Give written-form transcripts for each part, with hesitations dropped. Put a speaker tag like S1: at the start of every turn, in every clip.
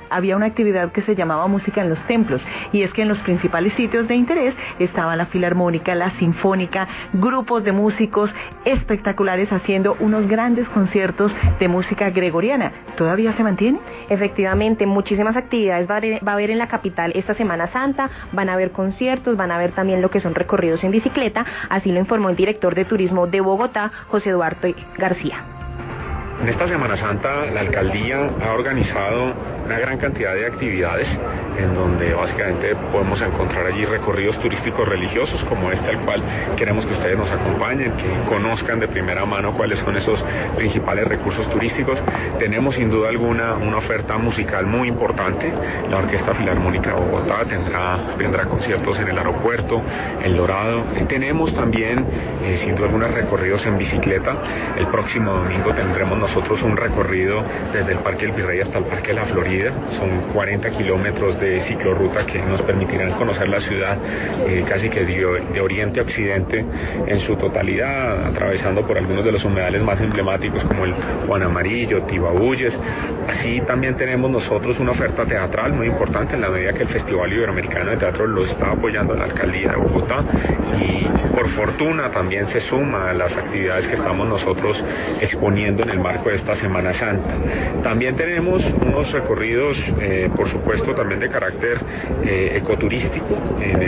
S1: había una actividad que se llamaba música en los templos, y es que en los principales sitios de interés estaba la filarmónica, la sinfónica, grupos de músicos espectaculares haciendo unos grandes conciertos de música gregoriana. ¿Todavía se mantiene?
S2: Efectivamente, muchísimas actividades va a haber en la capital esta Semana Santa, van a haber conciertos, van a haber también lo que son recorridos en bicicleta, así lo informó el director de turismo de Bogotá, José Eduardo García.
S3: En esta Semana Santa la alcaldía ha organizado una gran cantidad de actividades en donde básicamente podemos encontrar allí recorridos turísticos religiosos como este al cual queremos que ustedes nos acompañen, que conozcan de primera mano cuáles son esos principales recursos turísticos. Tenemos sin duda alguna una oferta musical muy importante. La Orquesta Filarmónica de Bogotá tendrá conciertos en el aeropuerto, El Dorado. Tenemos también sin duda algunos recorridos en bicicleta. El próximo domingo tendremos nosotros un recorrido desde el Parque El Virrey hasta el Parque La Florida. Son 40 kilómetros de ciclorruta que nos permitirán conocer la ciudad casi que de oriente a occidente en su totalidad, atravesando por algunos de los humedales más emblemáticos como el Juan Amarillo, Tibabuyes. Así también tenemos nosotros una oferta teatral muy importante en la medida que el Festival Iberoamericano de Teatro lo está apoyando la Alcaldía de Bogotá, y por fortuna también se suma a las actividades que estamos nosotros exponiendo en el marco de esta Semana Santa. También tenemos unos recorridos por supuesto también de carácter ecoturístico en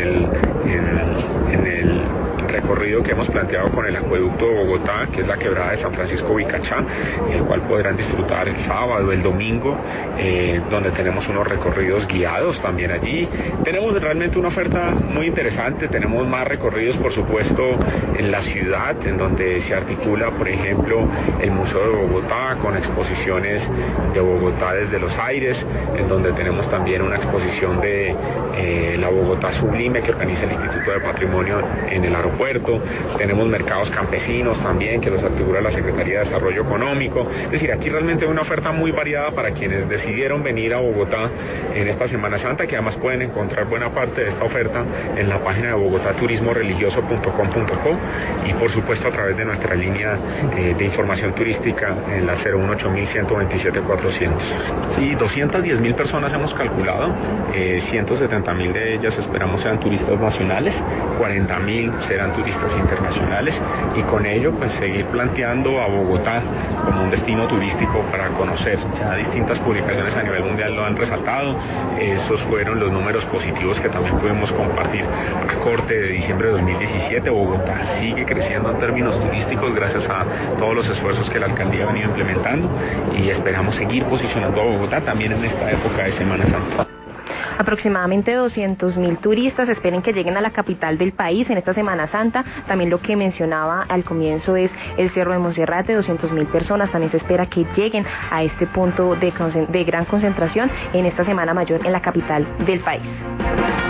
S3: el recorrido que hemos planteado con el acueducto de Bogotá, que es la quebrada de San Francisco Vicachá, el cual podrán disfrutar el sábado, el domingo, donde tenemos unos recorridos guiados también allí. Tenemos realmente una oferta muy interesante, tenemos más recorridos por supuesto en la ciudad, en donde se articula por ejemplo el Museo de Bogotá con exposiciones de Bogotá desde los aires, en donde tenemos también una exposición de la Bogotá Sublime que organiza el Instituto de Patrimonio en el aeropuerto. Tenemos mercados campesinos también que los articula la Secretaría de Desarrollo Económico. Es decir, aquí realmente hay una oferta muy variada para quienes decidieron venir a Bogotá en esta Semana Santa, que además pueden encontrar buena parte de esta oferta en la página de bogotaturismoreligioso.com.co y por supuesto a través de nuestra línea de información turística en la 018-127-400. Sí, 210.000 personas hemos calculado, 170.000 de ellas esperamos sean turistas nacionales, 40.000 serán turistas internacionales, y con ello pues seguir planteando a Bogotá como un destino turístico para conocer. Ya distintas publicaciones a nivel mundial lo han resaltado. Esos fueron los números positivos que también pudimos compartir a corte de diciembre de 2017. Bogotá sigue creciendo en términos turísticos gracias a todos los esfuerzos que la alcaldía ha venido implementando, y esperamos seguir posicionando a Bogotá también en esta época de Semana Santa.
S2: Aproximadamente 200.000 turistas esperen que lleguen a la capital del país en esta Semana Santa. También lo que mencionaba al comienzo es el Cerro de Monserrate, 200.000 personas. También se espera que lleguen a este punto de gran concentración en esta Semana Mayor en la capital del país.